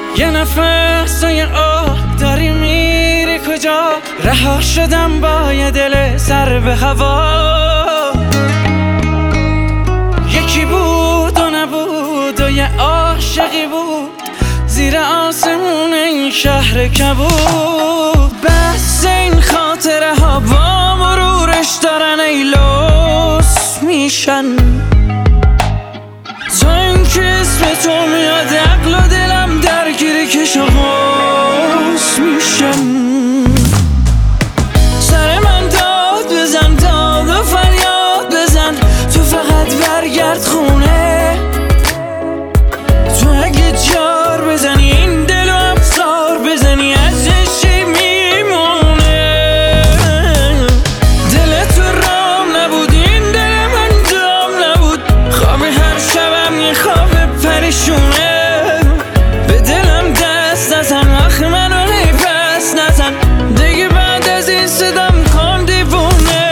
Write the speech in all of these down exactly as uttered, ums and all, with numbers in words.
یه نفس و یه آه داری میری کجا؟ رها شدم با یه دل سر به هوا. یکی بود و نبود و یه عاشقی بود زیر آسمون این شهر کبود. بس این خاطره ها با مرورش دارن ای لوس میشن. تا این که اسم تو میاد عقل و دلم درگیری کش و قوس میشن. سر من داد بزن داد و فریاد بزن، تو فقط برگرد خونه. تو اگه جار بزنی این دل و افسار بزنی ازشی میمونه. دل تو رام نبود این دل من دام نبود، خواب هر شبم یه خواب پریشونه. به دلم دست نزن آخ منو هی پس نزن، دیگه بعد از این صدام کن دیوونه.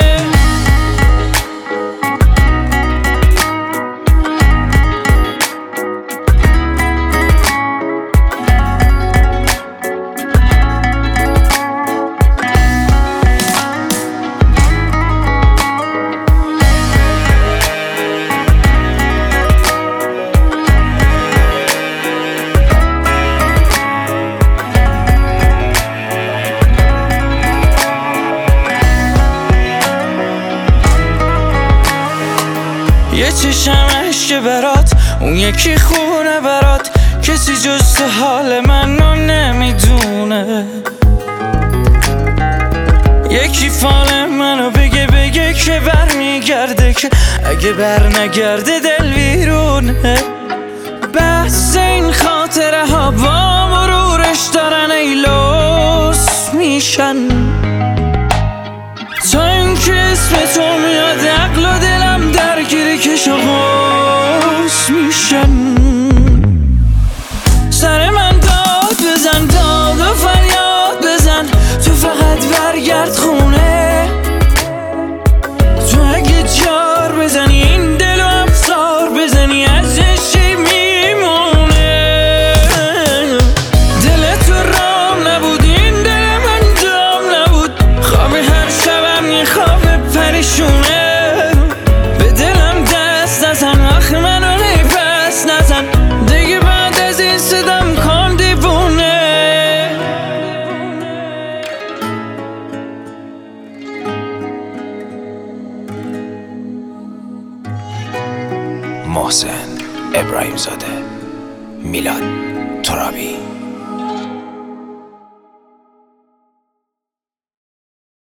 یه چشم عشق برات، اون یکی خونه برات، کسی جز تو حال منو نمیدونه. یکی فال منو بگه بگه که بر میگرده، که اگه بر نگرده دل ویرونه. بس این خاطره ها با مرورش دارن ای لوس میشن. تا این که اسم تو میاد عقل و دلم درگیری کش و قوس میشن. سر من داد بزن داد و فریاد بزن، تو فقط برگرد خونه. تو اگه جار بزنی این دل و افسار بزنی ازشی میمونه. دل تو رام نبود این دل من دام نبود، خواب هر شبم یه خواب پریشونه. به دلم دست نزن آخ منو هی پس نزن، دیگه بعد از این صدام کن دیوونه. محسن ابراهیم زاده، میلاد ترابی.